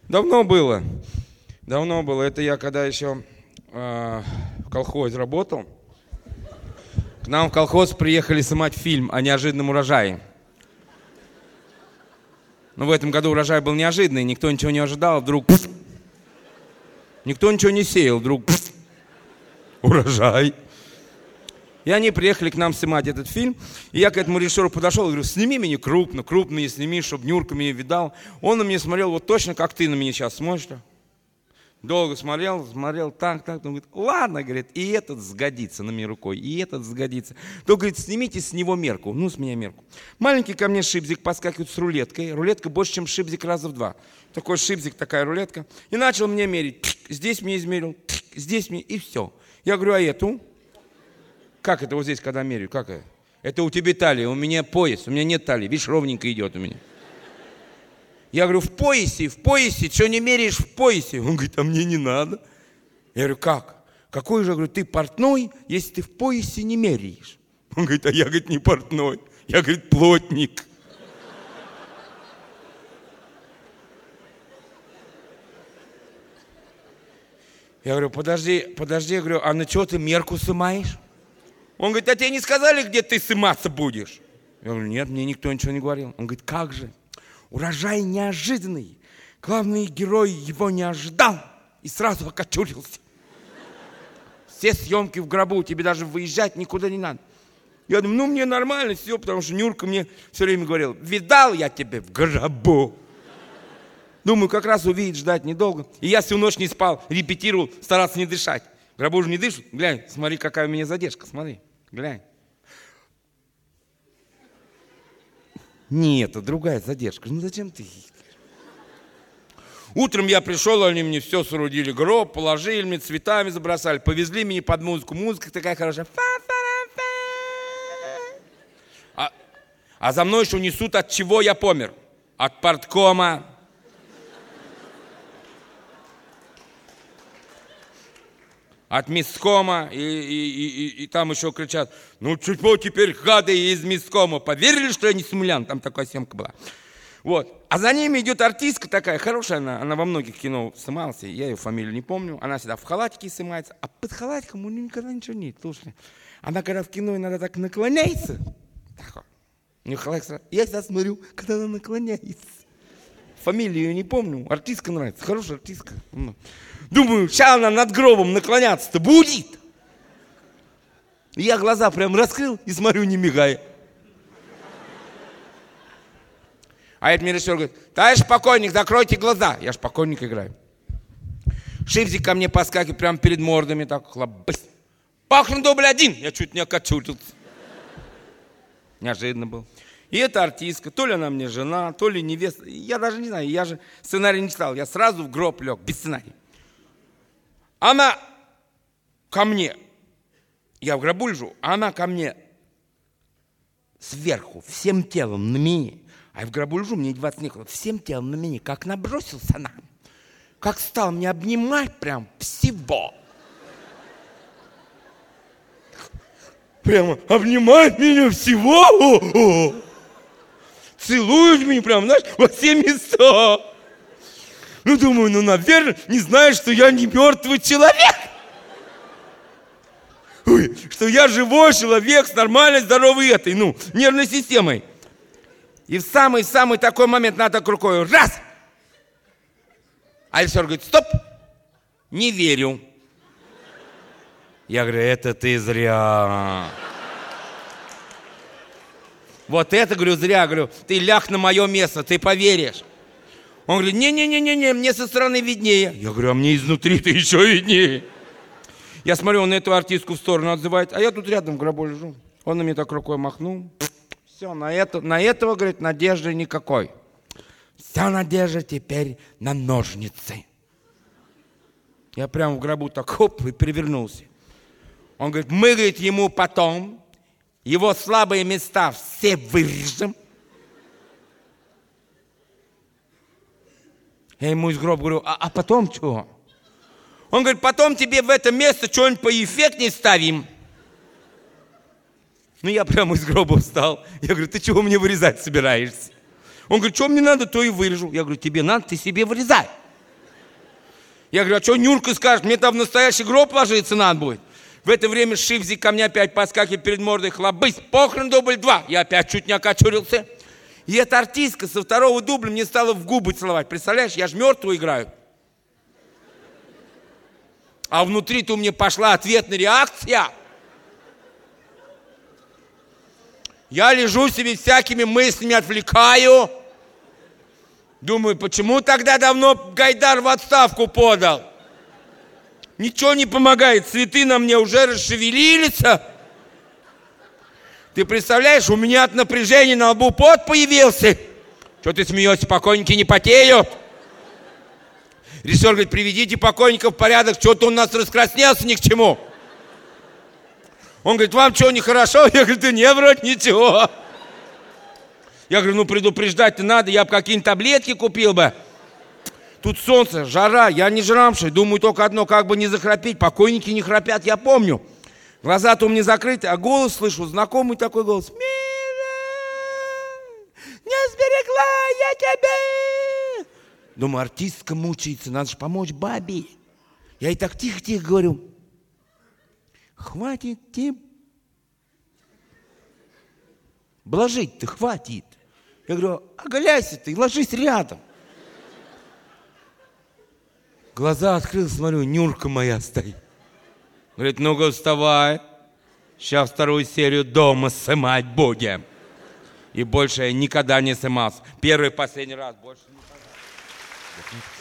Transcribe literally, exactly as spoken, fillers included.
Давно было. Давно было. Это я когда еще э, в колхозе работал. К нам в колхоз приехали снимать фильм о неожиданном урожае. Но в этом году урожай был неожиданный, никто ничего не ожидал, вдруг... Пфф, никто ничего не сеял, вдруг... Пфф, урожай. И они приехали к нам снимать этот фильм. И я к этому режиссеру подошел и говорю: сними меня крупно, крупно меня сними, чтобы Нюрка меня видал. Он на меня смотрел вот точно, как ты на меня сейчас смотришь. Долго смотрел, смотрел, так, так. Он говорит: ладно, говорит, и этот сгодится на меня рукой, и этот сгодится. То, говорит, снимите с него мерку. Ну, с меня мерку. Маленький ко мне шипзик подскакивает с рулеткой. Рулетка больше, чем шипзик раза в два. Такой шипзик, такая рулетка. И начал мне мерить. Здесь мне измерил, здесь мне, и все. Я говорю: а эту? Как это вот здесь, когда меряю? Как это? Это у тебя талия, у меня пояс, у меня нет талии. Видишь, ровненько идет у меня. Я говорю: в поясе, в поясе, что не меряешь в поясе? Он говорит: а мне не надо. Я говорю: как? Какой же, говорю, ты портной, если ты в поясе не меряешь? Он говорит: а я, говорит, не портной, я, говорит, плотник. Я говорю: подожди, подожди, я говорю, а на что ты мерку сымаешь? Он говорит: а тебе не сказали, где ты сыматься будешь? Я говорю: нет, мне никто ничего не говорил. Он говорит: как же? Урожай неожиданный. Главный герой его не ожидал и сразу окочурился. Все съемки в гробу, тебе даже выезжать никуда не надо. Я думаю, ну мне нормально все, потому что Нюрка мне все время говорил: видал я тебя в гробу. Думаю, как раз увидеть, ждать недолго. И я всю ночь не спал, репетировал, старался не дышать. В гробу же не дышат. Глянь, смотри, какая у меня задержка, смотри, глянь. Нет, это другая задержка. Ну зачем ты? Утром я пришел, они мне все соорудили, гроб, положили мне, цветами забросали, повезли меня под музыку. Музыка такая хорошая. А, а за мной еще несут, от чего я помер. От парткома. От мискома, и, и, и, и, и там еще кричат: ну чего теперь гады из мискома? Поверили, что я не симулянт? Там такая съемка была. Вот. А за ними идет артистка такая, хорошая она, она во многих кино снималась, я ее фамилию не помню, она всегда в халатике снимается, а под халатиком у нее никогда ничего нет, слушай. Она когда в кино иногда так наклоняется, так, у нее халатик, я всегда смотрю, когда она наклоняется. Фамилию ее не помню, артистка нравится, хорошая артистка. Думаю, сейчас она над гробом наклоняться-то будет. И я глаза прям раскрыл и смотрю, не мигая. А этот мне режиссер говорит: товарищ покойник, закройте глаза. Я ж покойник играю. Шипзик ко мне поскакивает прямо перед мордами, так хлобысь. Пахнет дубль один. Я чуть не окочурился. Неожиданно был. И эта артистка, то ли она мне жена, то ли невеста. Я даже не знаю, я же сценарий не читал. Я сразу в гроб лег, без сценария. Она ко мне, я в гробу лежу, а она ко мне сверху, всем телом на меня. А я в гробу лежу, мне деваться некуда, всем телом на меня, как набросился она, как стал меня обнимать прям всего. Прямо обнимает меня всего, о-о-о. Целует меня прям, знаешь, во все места. Ну, думаю, ну, наверное, не знает, что я не мертвый человек. Ой, что я живой человек с нормальной, здоровой этой, ну, нервной системой. И в самый-самый такой момент надо так рукой раз. А режиссер говорит: стоп, не верю. Я говорю: это ты зря. Вот это, говорю, зря, говорю, ты ляг на мое место, ты поверишь. Он говорит: не-не-не-не, мне со стороны виднее. Я говорю: а мне изнутри-то еще виднее. Я смотрю, он эту артистку в сторону отзывает, а я тут рядом в гробу лежу. Он на меня так рукой махнул. Все, на, это, на этого, говорит, надежды никакой. Вся надежда теперь на ножницы. Я прямо в гробу так хоп и перевернулся. Он говорит: мы, говорит, ему потом его слабые места все вырежем. Я ему из гроба говорю: а, а потом что? Он говорит: потом тебе в это место что-нибудь поэффектнее ставим. Ну, я прямо из гроба встал. Я говорю: ты чего мне вырезать собираешься? Он говорит: что мне надо, то и вырежу. Я говорю: тебе надо, ты себе вырезай. Я говорю, а что Нюрка скажет? Мне там в настоящий гроб ложиться надо будет. В это время Шивзик ко мне опять подскакивает перед мордой. Хлобысь, похрен, дубль два. Я опять чуть не окочурился. И эта артистка со второго дубля мне стала в губы целовать. Представляешь, я же мертвую играю. А внутри-то у меня пошла ответная реакция. Я лежу себе всякими мыслями, отвлекаю. Думаю, почему тогда давно Гайдар в отставку подал? Ничего не помогает, цветы на мне уже расшевелились. Ты представляешь, у меня от напряжения на лбу пот появился. Что ты смеешься, покойники не потеют? Режиссер говорит, приведите покойников в порядок, что-то он у нас раскраснелся ни к чему. Он говорит, вам что, нехорошо? Я говорю, да не, вроде ничего. Я говорю, ну предупреждать-то надо, я бы какие-нибудь таблетки купил бы. Тут солнце, жара, я не жрамший, думаю только одно, как бы не захрапеть. Покойники не храпят, я помню. Глаза-то у меня закрыты, а голос слышу, знакомый такой голос. Мира, не сберегла я тебя. Думаю, артистка мучается, надо же помочь бабе. Я ей так тихо-тихо говорю. Хватит, Тим. Блажить-то хватит. Я говорю, оголяйся ты, ложись рядом. Глаза открыл, смотрю, Нюрка моя стоит. Говорит, ну-ка вставай. Сейчас вторую серию дома снимать будем. И больше я никогда не снимался. Первый и последний раз, больше никогда.